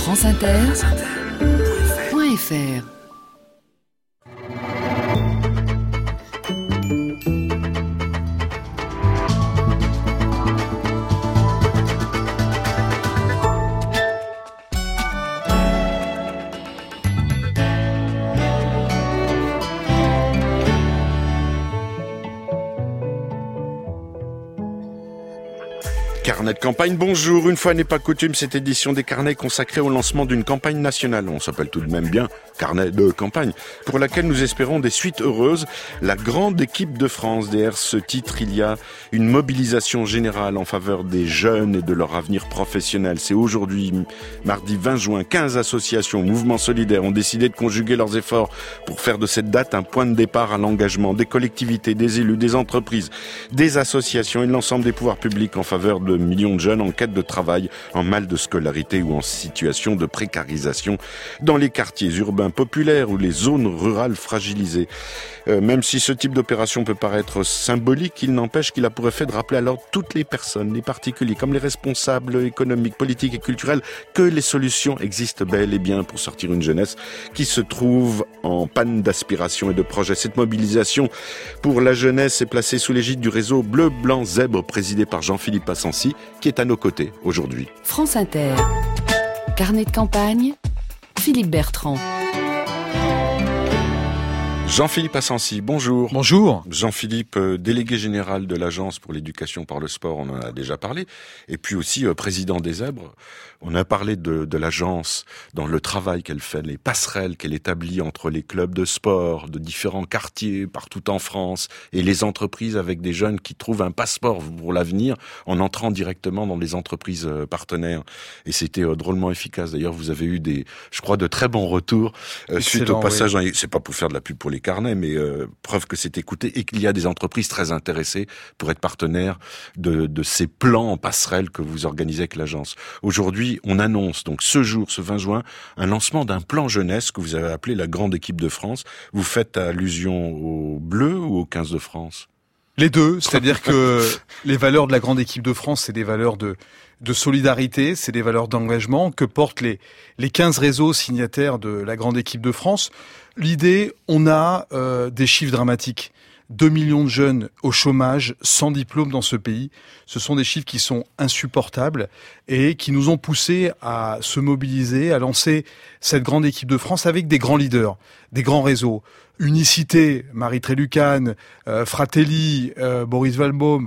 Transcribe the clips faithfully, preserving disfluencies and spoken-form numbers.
France Inter, point F R. Carnet de campagne, bonjour. Une fois n'est pas coutume, cette édition des carnets est consacrée au lancement d'une campagne nationale. On s'appelle tout de même bien Carnet de campagne, pour laquelle nous espérons des suites heureuses. La grande équipe de France. Derrière ce titre, il y a une mobilisation générale en faveur des jeunes et de leur avenir professionnel. C'est aujourd'hui, mardi vingt juin, quinze associations, mouvements solidaires ont décidé de conjuguer leurs efforts pour faire de cette date un point de départ à l'engagement des collectivités, des élus, des entreprises, des associations et de l'ensemble des pouvoirs publics en faveur de millions de jeunes en quête de travail, en mal de scolarité ou en situation de précarisation dans les quartiers urbains populaires ou les zones rurales fragilisées. Euh, même si ce type d'opération peut paraître symbolique, il n'empêche qu'il a pour effet de rappeler alors toutes les personnes, les particuliers, comme les responsables économiques, politiques et culturels, que les solutions existent bel et bien pour sortir une jeunesse qui se trouve en panne d'aspiration et de projets. Cette mobilisation pour la jeunesse est placée sous l'égide du réseau Bleu, Blanc, Zèbre, présidé par Jean-Philippe Assensi, qui est à nos côtés aujourd'hui. France Inter, carnet de campagne, Philippe Bertrand. Jean-Philippe Assensi, bonjour. Bonjour. Jean-Philippe, euh, délégué général de l'Agence pour l'éducation par le sport, on en a déjà parlé, et puis aussi euh, président des Zèbres. On a parlé de, de l'agence dans le travail qu'elle fait, les passerelles qu'elle établit entre les clubs de sport de différents quartiers partout en France et les entreprises avec des jeunes qui trouvent un passeport pour l'avenir en entrant directement dans les entreprises euh, partenaires. Et c'était euh, drôlement efficace. D'ailleurs, vous avez eu des, je crois, de très bons retours euh, suite au passage. Oui. C'est pas pour faire de la pub pour les carnets, mais euh, preuve que c'est écouté et qu'il y a des entreprises très intéressées pour être partenaires de, de ces plans en passerelle que vous organisez avec l'agence. Aujourd'hui, on annonce donc ce jour, ce vingt juin, un lancement d'un plan jeunesse que vous avez appelé la grande équipe de France. Vous faites allusion aux Bleus ou aux quinze de France ? Les deux, c'est-à-dire que les valeurs de la grande équipe de France, c'est des valeurs de de solidarité, c'est des valeurs d'engagement que portent les les quinze réseaux signataires de la grande équipe de France. L'idée, on a euh, des chiffres dramatiques. deux millions de jeunes au chômage, sans diplôme dans ce pays. Ce sont des chiffres qui sont insupportables et qui nous ont poussés à se mobiliser, à lancer cette grande équipe de France avec des grands leaders, des grands réseaux. Unicité, Marie Trélucane, euh, Fratelli, euh, Boris Valbaum,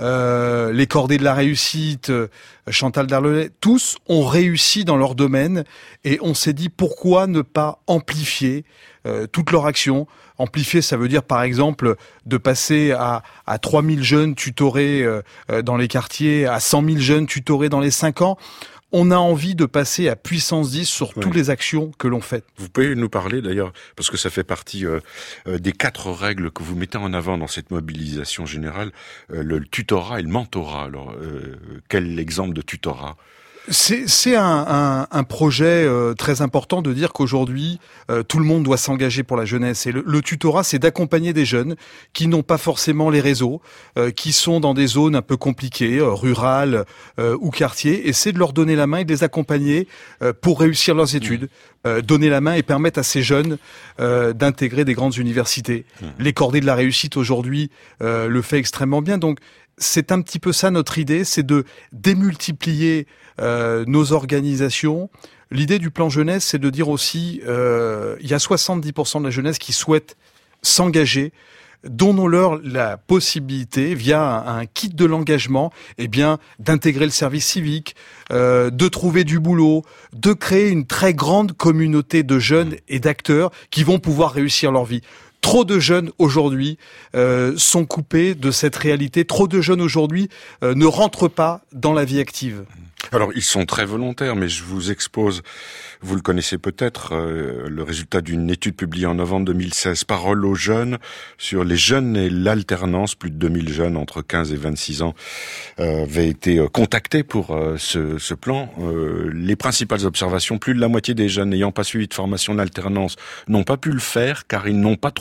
euh, les Cordées de la Réussite, euh, Chantal Darlelet, tous ont réussi dans leur domaine et on s'est dit pourquoi ne pas amplifier euh, toute leur action. Amplifier, ça veut dire par exemple de passer à, à trois mille jeunes tutorés euh, dans les quartiers, à cent mille jeunes tutorés dans les cinq ans. On a envie de passer à puissance dix sur oui. toutes les actions que l'on fait. Vous pouvez nous parler d'ailleurs, parce que ça fait partie euh, des quatre règles que vous mettez en avant dans cette mobilisation générale, euh, le tutorat et le mentorat. Alors, euh, quel exemple de tutorat ? C'est, c'est un, un, un projet euh, très important de dire qu'aujourd'hui, euh, tout le monde doit s'engager pour la jeunesse. Et le, le tutorat, c'est d'accompagner des jeunes qui n'ont pas forcément les réseaux, euh, qui sont dans des zones un peu compliquées, euh, rurales euh, ou quartiers, et c'est de leur donner la main et de les accompagner euh, pour réussir leurs études. Euh, donner la main et permettre à ces jeunes euh, d'intégrer des grandes universités. Mmh. Les Cordées de la Réussite, aujourd'hui, euh, le fait extrêmement bien. Donc, c'est un petit peu ça notre idée, c'est de démultiplier euh, nos organisations. L'idée du plan jeunesse, c'est de dire aussi, euh, il y a soixante-dix pour cent de la jeunesse qui souhaite s'engager. Donnons-leur la possibilité, via un, un kit de l'engagement, eh bien, d'intégrer le service civique, euh, de trouver du boulot, de créer une très grande communauté de jeunes et d'acteurs qui vont pouvoir réussir leur vie. Trop de jeunes aujourd'hui euh, sont coupés de cette réalité. Trop de jeunes aujourd'hui euh, ne rentrent pas dans la vie active. Alors, ils sont très volontaires, mais je vous expose, vous le connaissez peut-être, euh, le résultat d'une étude publiée en novembre deux mille seize, Parole aux jeunes, sur les jeunes et l'alternance. Plus de deux mille jeunes entre quinze et vingt-six ans euh, avaient été contactés pour euh, ce, ce plan. Euh, les principales observations, plus de la moitié des jeunes n'ayant pas suivi de formation d'alternance n'ont pas pu le faire car ils n'ont pas trouvé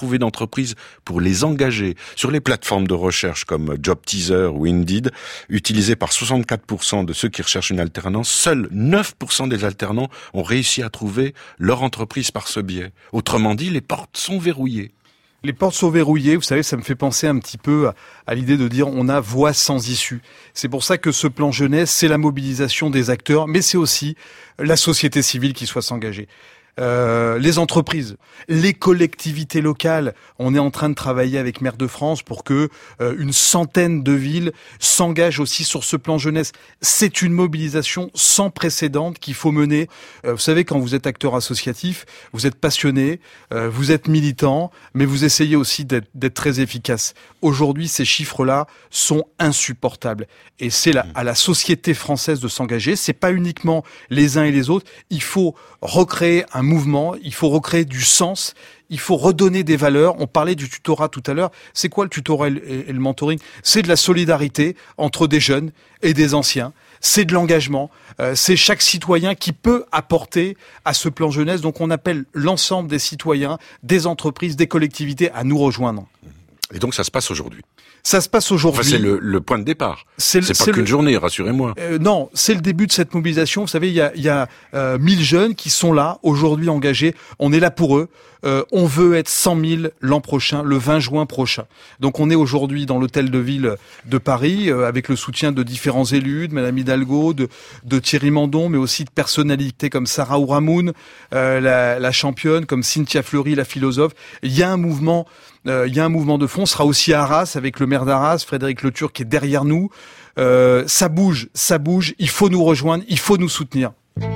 trouver d'entreprise pour les engager. Sur les plateformes de recherche comme Job Teaser ou Indeed, utilisées par soixante-quatre pour cent de ceux qui recherchent une alternance, seuls neuf pour cent des alternants ont réussi à trouver leur entreprise par ce biais. Autrement dit, les portes sont verrouillées. Les portes sont verrouillées, vous savez, ça me fait penser un petit peu à, à l'idée de dire on a voie sans issue. C'est pour ça que ce plan jeunesse, c'est la mobilisation des acteurs, mais c'est aussi la société civile qui soit s'engager. Euh, les entreprises, les collectivités locales. On est en train de travailler avec Maire de France pour que euh, une centaine de villes s'engagent aussi sur ce plan jeunesse. C'est une mobilisation sans précédent qu'il faut mener. Euh, vous savez, quand vous êtes acteur associatif, vous êtes passionné, euh, vous êtes militant, mais vous essayez aussi d'être, d'être très efficace. Aujourd'hui, ces chiffres-là sont insupportables. Et c'est la, à la société française de s'engager. C'est pas uniquement les uns et les autres. Il faut recréer un mouvement, il faut recréer du sens, il faut redonner des valeurs. On parlait du tutorat tout à l'heure. C'est quoi le tutorat et le mentoring ? C'est de la solidarité entre des jeunes et des anciens. C'est de l'engagement. Euh, c'est chaque citoyen qui peut apporter à ce plan jeunesse. Donc on appelle l'ensemble des citoyens, des entreprises, des collectivités à nous rejoindre. Et donc ça se passe aujourd'hui. Ça se passe aujourd'hui. Enfin, c'est le, le point de départ. C'est, c'est pas c'est qu'une le... journée, rassurez-moi. Euh, non, c'est le début de cette mobilisation. Vous savez, il y a, il y a euh, mille jeunes qui sont là, aujourd'hui engagés. On est là pour eux. Euh, on veut être cent mille l'an prochain, le vingt juin prochain. Donc on est aujourd'hui dans l'hôtel de ville de Paris, euh, avec le soutien de différents élus, de Madame Hidalgo, de, de Thierry Mandon, mais aussi de personnalités comme Sarah Ouramoun, euh, la, la championne, comme Cynthia Fleury, la philosophe. Il y a un mouvement... Euh, il y a un mouvement de fond, on sera aussi à Arras avec le maire d'Arras, Frédéric Le Turc, qui est derrière nous. Euh, ça bouge, ça bouge, il faut nous rejoindre, il faut nous soutenir.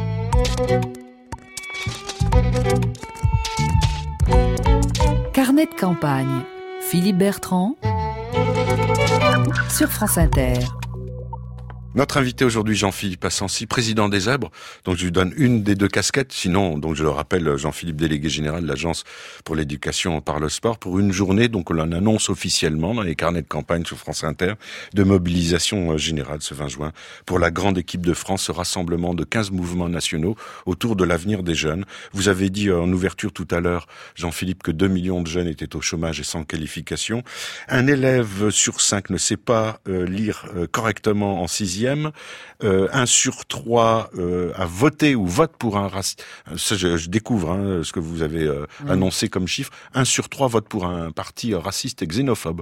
Carnet de campagne, Philippe Bertrand, sur France Inter. Notre invité aujourd'hui, Jean-Philippe Assensi, président des Zèbres. Donc je lui donne une des deux casquettes. Sinon, donc je le rappelle, Jean-Philippe, délégué général de l'Agence pour l'éducation par le sport, pour une journée, donc on l'annonce officiellement dans les carnets de campagne sur France Inter, de mobilisation générale ce vingt juin pour la grande équipe de France, ce rassemblement de quinze mouvements nationaux autour de l'avenir des jeunes. Vous avez dit en ouverture tout à l'heure, Jean-Philippe, que deux millions de jeunes étaient au chômage et sans qualification. Un élève sur cinq ne sait pas euh, lire euh, correctement en sixième. Euh, un sur trois euh, a voté ou vote pour un raciste. Ça, je, je découvre hein, ce que vous avez euh, mmh. annoncé comme chiffre. Un sur trois vote pour un parti raciste et xénophobe.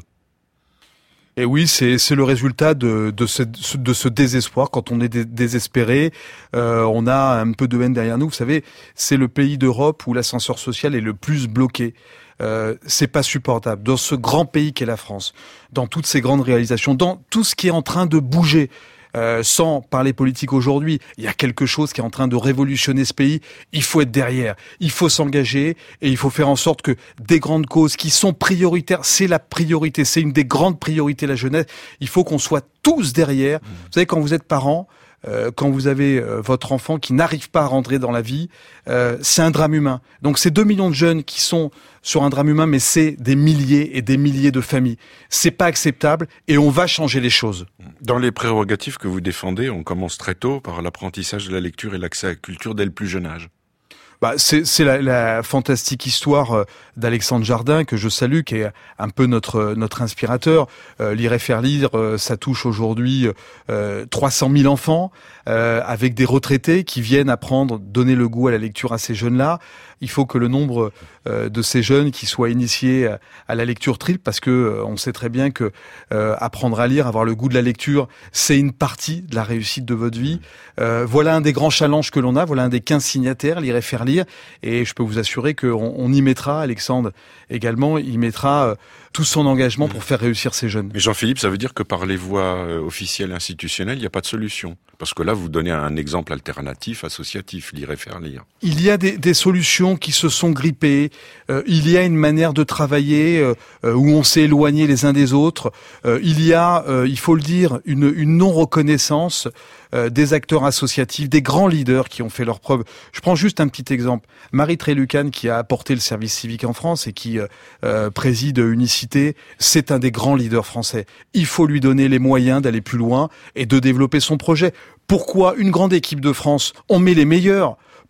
Et oui, c'est c'est le résultat de de ce de ce désespoir. Quand on est dé, désespéré, euh, on a un peu de haine derrière nous. Vous savez, c'est le pays d'Europe où l'ascenseur social est le plus bloqué. Euh, c'est pas supportable. Dans ce grand pays qu'est la France, dans toutes ces grandes réalisations, dans tout ce qui est en train de bouger. Euh, sans parler politique aujourd'hui, il y a quelque chose qui est en train de révolutionner ce pays. Il faut être derrière, il faut s'engager et il faut faire en sorte que des grandes causes qui sont prioritaires, c'est la priorité, c'est une des grandes priorités la jeunesse. Il faut qu'on soit tous derrière. Mmh. Vous savez, quand vous êtes parent, euh, quand vous avez euh, votre enfant qui n'arrive pas à rentrer dans la vie, euh, c'est un drame humain. Donc c'est deux millions de jeunes qui sont sur un drame humain, mais c'est des milliers et des milliers de familles. C'est pas acceptable et on va changer les choses. Dans les prérogatives que vous défendez, on commence très tôt par l'apprentissage de la lecture et l'accès à la culture dès le plus jeune âge. Bah, c'est, c'est la, la fantastique histoire d'Alexandre Jardin que je salue, qui est un peu notre notre inspirateur. Euh, lire et faire lire, euh, ça touche aujourd'hui euh, trois cent mille enfants, euh, avec des retraités qui viennent apprendre, donner le goût à la lecture à ces jeunes-là. Il faut que le nombre euh, de ces jeunes qui soient initiés à, à la lecture triple, parce que euh, on sait très bien que euh, apprendre à lire, avoir le goût de la lecture, c'est une partie de la réussite de votre vie. Euh, voilà un des grands challenges que l'on a. Voilà un des quinze signataires, lire et faire lire. Et je peux vous assurer qu'on on y mettra, Alexandre également, il mettra euh, tout son engagement pour faire réussir ces jeunes. Mais Jean-Philippe, ça veut dire que par les voies euh, officielles, institutionnelles, il n'y a pas de solution. Parce que là, vous donnez un exemple alternatif, associatif, lire et faire lire. Il y a des, des solutions qui se sont grippées. Euh, il y a une manière de travailler euh, où on s'est éloigné les uns des autres. Euh, il y a, euh, il faut le dire, une, une non-reconnaissance euh, des acteurs associatifs, des grands leaders qui ont fait leurs preuves. Je prends juste un petit exemple. Marie Trélucan, qui a apporté le service civique en France et qui euh, préside Unicité, c'est un des grands leaders français. Il faut lui donner les moyens d'aller plus loin et de développer son projet. Pourquoi une grande équipe de France, on met les meilleurs?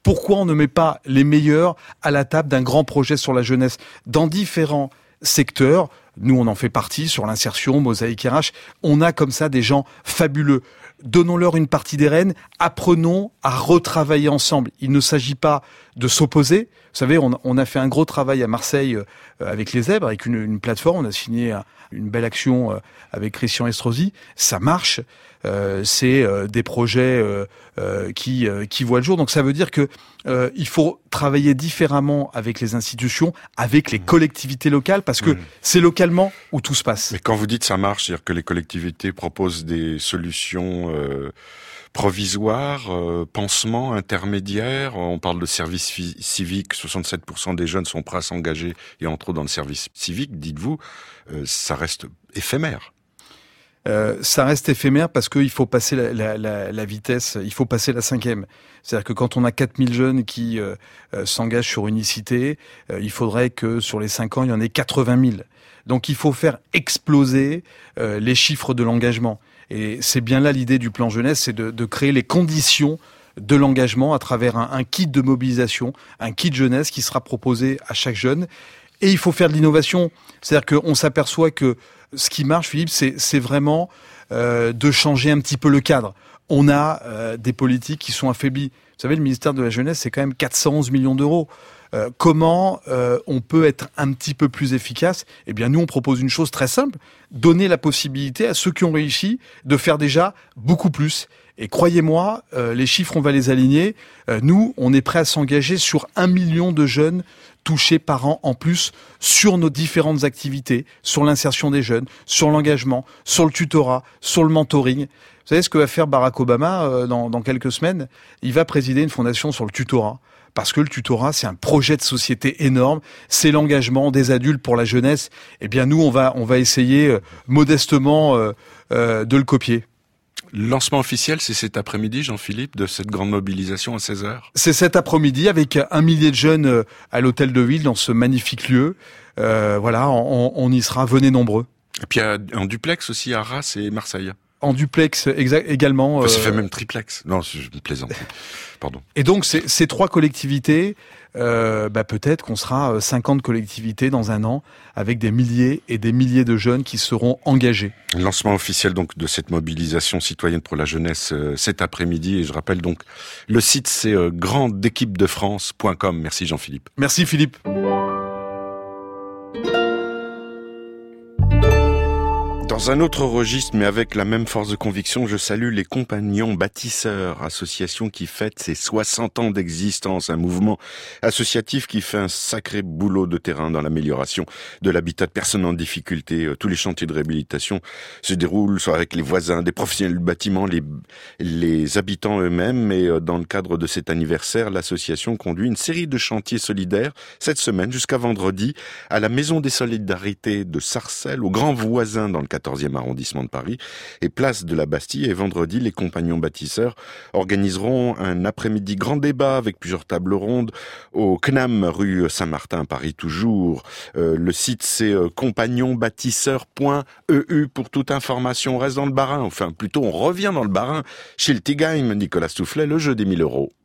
Pourquoi on ne met pas les meilleurs à la table d'un grand projet sur la jeunesse dans différents secteurs? Nous, on en fait partie sur l'insertion, Mosaïque R H. On a comme ça des gens fabuleux. Donnons-leur une partie des rênes, apprenons à retravailler ensemble. Il ne s'agit pas de s'opposer. Vous savez, on, on a fait un gros travail à Marseille euh, avec les Zèbres, avec une, une plateforme. On a signé un, une belle action euh, avec Christian Estrosi. Ça marche. Euh, c'est euh, des projets euh, euh, qui euh, qui voient le jour. Donc ça veut dire que euh, il faut travailler différemment avec les institutions, avec les collectivités locales, parce que mmh. c'est localement où tout se passe. Mais quand vous dites ça marche, c'est-à-dire que les collectivités proposent des solutions euh, provisoires, euh, pansements, intermédiaires. On parle de service fi- civique. soixante-sept pour cent des jeunes sont prêts à s'engager et entre dans le service civique. Dites-vous, euh, ça reste éphémère. Euh, ça reste éphémère parce qu'il faut passer la, la, la, la vitesse, il faut passer la cinquième. C'est-à-dire que quand on a quatre mille jeunes qui euh, euh, s'engagent sur Unicité, euh, il faudrait que sur les cinq ans, il y en ait quatre-vingt mille. Donc il faut faire exploser euh, les chiffres de l'engagement. Et c'est bien là l'idée du plan jeunesse, c'est de, de créer les conditions de l'engagement à travers un, un kit de mobilisation, un kit jeunesse qui sera proposé à chaque jeune. Et il faut faire de l'innovation. C'est-à-dire qu'on s'aperçoit que ce qui marche, Philippe, c'est, c'est vraiment euh, de changer un petit peu le cadre. On a euh, des politiques qui sont affaiblies. Vous savez, le ministère de la Jeunesse, c'est quand même quatre cent onze millions d'euros. Euh, comment euh, on peut être un petit peu plus efficace? Eh bien, nous, on propose une chose très simple. Donner la possibilité à ceux qui ont réussi de faire déjà beaucoup plus. Et croyez-moi, euh, les chiffres, on va les aligner. Euh, nous, on est prêt à s'engager sur un million de jeunes touchés par an en plus sur nos différentes activités, sur l'insertion des jeunes, sur l'engagement, sur le tutorat, sur le mentoring. Vous savez ce que va faire Barack Obama euh, dans, dans quelques semaines? Il va présider une fondation sur le tutorat. Parce que le tutorat, c'est un projet de société énorme, c'est l'engagement des adultes pour la jeunesse. Eh bien, nous, on va, on va essayer euh, modestement euh, euh, de le copier. Lancement officiel, c'est cet après-midi, Jean-Philippe, de cette grande mobilisation à seize heures. C'est cet après-midi avec un millier de jeunes à l'hôtel de ville dans ce magnifique lieu. Euh, voilà, on, on y sera, venez nombreux. Et puis en duplex aussi à Arras et Marseille. En duplex exa- également. Enfin, ça euh... fait même triplex. Non, je me plaisante. Pardon. Et donc ces, ces trois collectivités, euh, bah, peut-être qu'on sera cinquante collectivités dans un an avec des milliers et des milliers de jeunes qui seront engagés. Lancement officiel donc de cette mobilisation citoyenne pour la jeunesse euh, cet après-midi. Et je rappelle donc le site c'est euh, grande équipe de france point com. Merci Jean-Philippe. Merci Philippe. Dans un autre registre, mais avec la même force de conviction, je salue les Compagnons Bâtisseurs, association qui fête ses soixante ans d'existence, un mouvement associatif qui fait un sacré boulot de terrain dans l'amélioration de l'habitat de personnes en difficulté. Tous les chantiers de réhabilitation se déroulent soit avec les voisins, des professionnels du bâtiment, les, les habitants eux-mêmes. Et dans le cadre de cet anniversaire, l'association conduit une série de chantiers solidaires cette semaine jusqu'à vendredi à la Maison des Solidarités de Sarcelles, aux Grands Voisins dans le quatorzième arrondissement de Paris, et place de la Bastille. Et vendredi, les Compagnons Bâtisseurs organiseront un après-midi grand débat avec plusieurs tables rondes au C N A M, rue Saint-Martin, Paris toujours. Euh, le site, c'est euh, compagnons bâtisseurs point e u pour toute information. On reste dans le Bas-Rhin, enfin plutôt on revient dans le Bas-Rhin, chez le Tigheim, Nicolas Stoufflet, le jeu des mille euros.